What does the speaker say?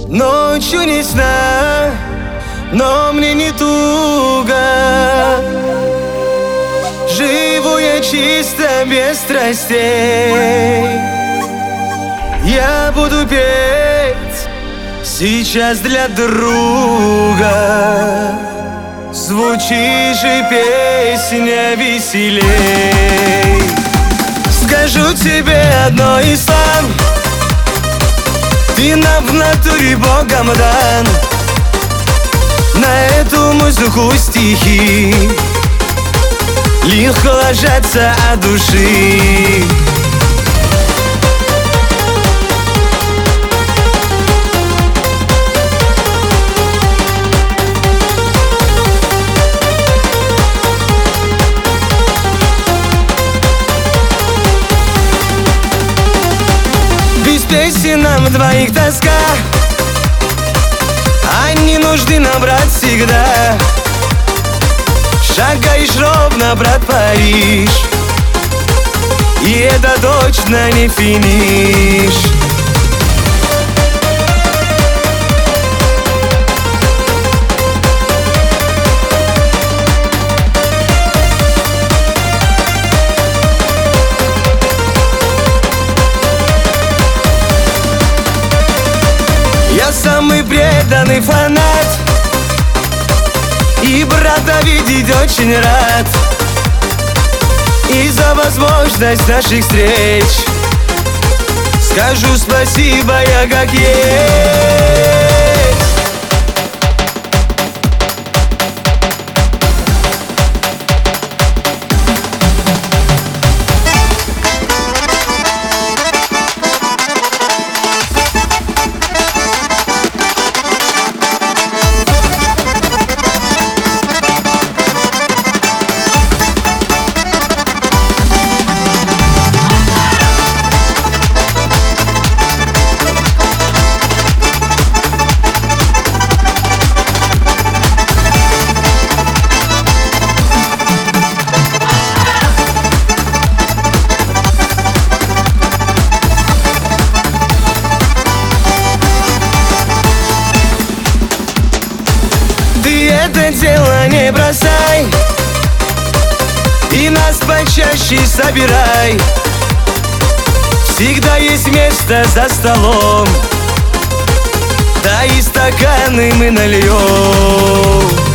Ночью не сна, но мне не туго. Живу я чисто, без страстей. Я буду петь сейчас для друга. Звучит же песня веселей. Скажу тебе одно и сам: ты нам в натуре Богом дан. На эту музыку стихи легко ложатся от души. Без песен нам двоих тоска, они нужны нам, брат, всегда. Шагаешь ровно, брат, Париж, и это точно не финиш. Я самый преданный фанат, и брата видеть очень рад. И за возможность наших встреч скажу спасибо я как есть. Это дело не бросай, и нас почаще собирай. Всегда есть место за столом, да и стаканы мы нальем.